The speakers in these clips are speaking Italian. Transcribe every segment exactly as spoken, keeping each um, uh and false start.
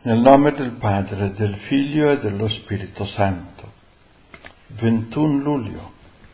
Nel nome del Padre, del Figlio e dello Spirito Santo. ventuno luglio.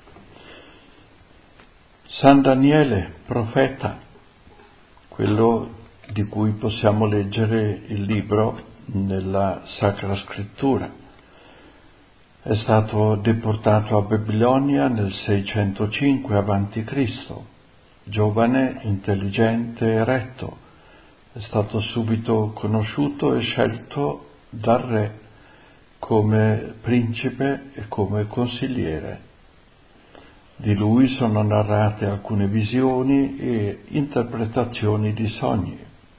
San Daniele, profeta, quello di cui possiamo leggere il libro nella Sacra Scrittura. È stato deportato a Babilonia nel seicentocinque avanti Cristo, giovane, intelligente e retto. È stato subito conosciuto e scelto dal re come principe e come consigliere. Di lui sono narrate alcune visioni e interpretazioni di sogni.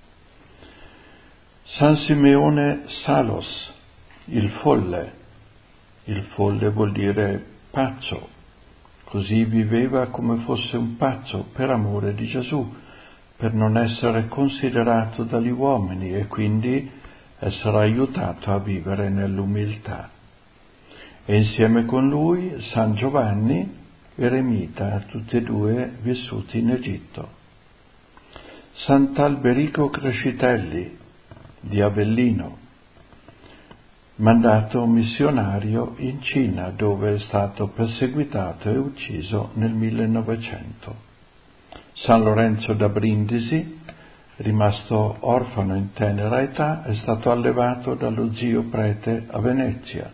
San Simeone Salos, il folle. Il folle vuol dire pazzo. Così viveva come fosse un pazzo per amore di Gesù, per non essere considerato dagli uomini e quindi essere aiutato a vivere nell'umiltà. E insieme con lui San Giovanni, eremita, tutti e due vissuti in Egitto. Sant'Alberico Crescitelli di Avellino, mandato missionario in Cina, dove è stato perseguitato e ucciso nel millenovecento. San Lorenzo da Brindisi, rimasto orfano in tenera età, è stato allevato dallo zio prete a Venezia.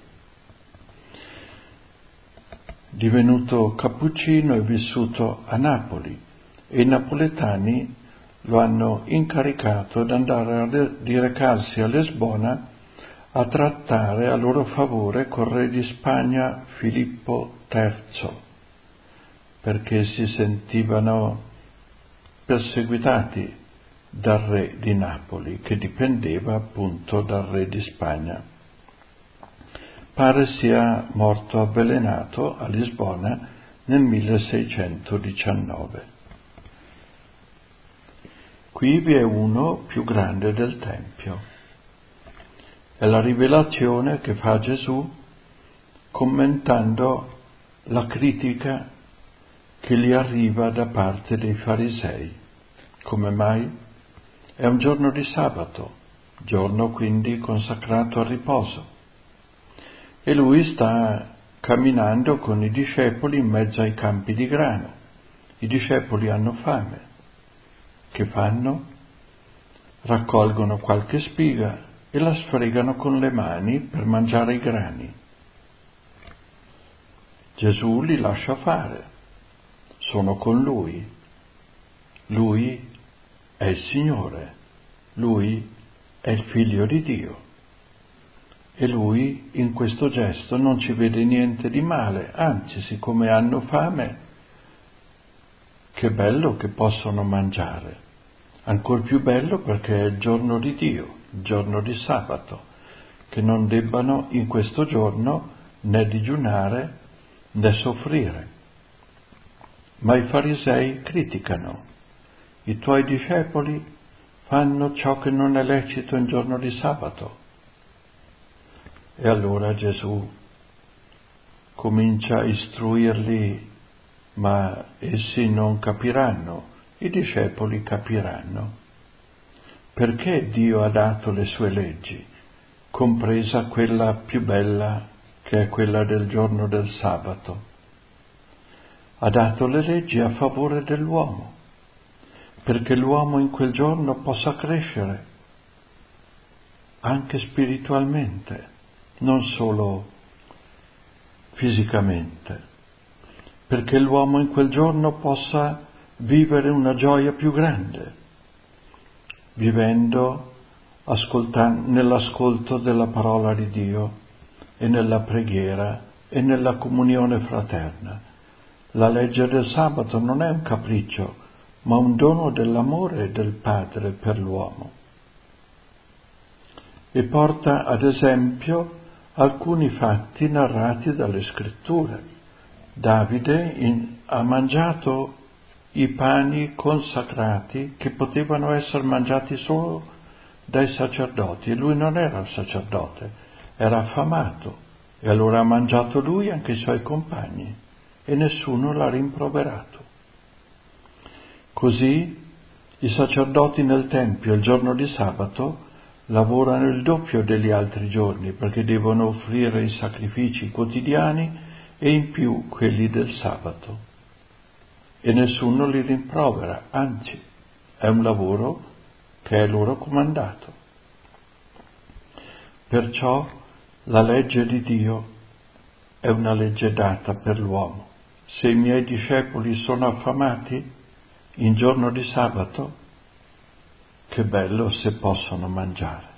Divenuto cappuccino è vissuto a Napoli e i napoletani lo hanno incaricato di andare a, di recarsi a Lesbona a trattare a loro favore col re di Spagna Filippo terzo, perché si sentivano perseguitati dal re di Napoli, che dipendeva appunto dal re di Spagna. Pare sia morto avvelenato a Lisbona nel milleseicentodiciannove. Qui vi è uno più grande del Tempio. È la rivelazione che fa Gesù commentando la critica che gli arriva da parte dei farisei. Come mai? È un giorno di sabato, giorno quindi consacrato al riposo, e lui sta camminando con i discepoli in mezzo ai campi di grano. I discepoli hanno fame. Che fanno? Raccolgono qualche spiga e la sfregano con le mani per mangiare i grani. Gesù li lascia fare. Sono con lui. Lui è il Signore. Lui è il Figlio di Dio. E lui in questo gesto non ci vede niente di male, anzi, siccome hanno fame, che bello che possono mangiare. Ancor più bello perché è il giorno di Dio, il giorno di sabato, che non debbano in questo giorno né digiunare né soffrire. Ma i farisei criticano. I tuoi discepoli fanno ciò che non è lecito in giorno di sabato. E allora Gesù comincia a istruirli, ma essi non capiranno, i discepoli capiranno. Perché Dio ha dato le sue leggi, compresa quella più bella che è quella del giorno del sabato. Ha dato le leggi a favore dell'uomo, perché l'uomo in quel giorno possa crescere, anche spiritualmente, non solo fisicamente, perché l'uomo in quel giorno possa vivere una gioia più grande, vivendo nell'ascolto della parola di Dio e nella preghiera e nella comunione fraterna. La legge del sabato non è un capriccio, ma un dono dell'amore del Padre per l'uomo. E porta ad esempio alcuni fatti narrati dalle Scritture. Davide in, ha mangiato i pani consacrati che potevano essere mangiati solo dai sacerdoti, e lui non era il sacerdote, era affamato, e allora ha mangiato lui e anche i suoi compagni, e nessuno l'ha rimproverato. Così i sacerdoti nel Tempio il giorno di sabato lavorano il doppio degli altri giorni perché devono offrire i sacrifici quotidiani e in più quelli del sabato. E nessuno li rimprovera, anzi, è un lavoro che è loro comandato. Perciò la legge di Dio è una legge data per l'uomo. Se i miei discepoli sono affamati in giorno di sabato, che bello se possono mangiare.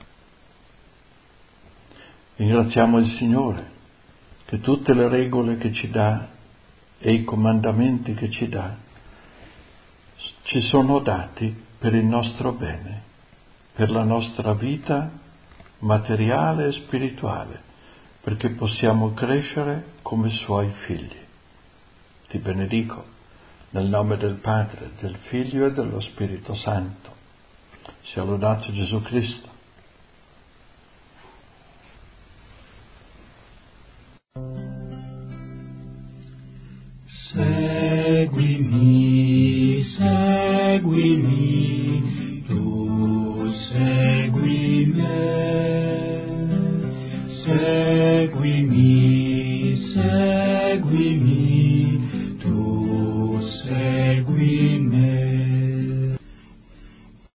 Ringraziamo il Signore che tutte le regole che ci dà e i comandamenti che ci dà ci sono dati per il nostro bene, per la nostra vita materiale e spirituale, perché possiamo crescere come Suoi figli. Ti benedico nel nome del Padre, del Figlio e dello Spirito Santo. Sia lodato Gesù Cristo. Seguimi, seguimi, tu segui me. Seguimi, seguimi,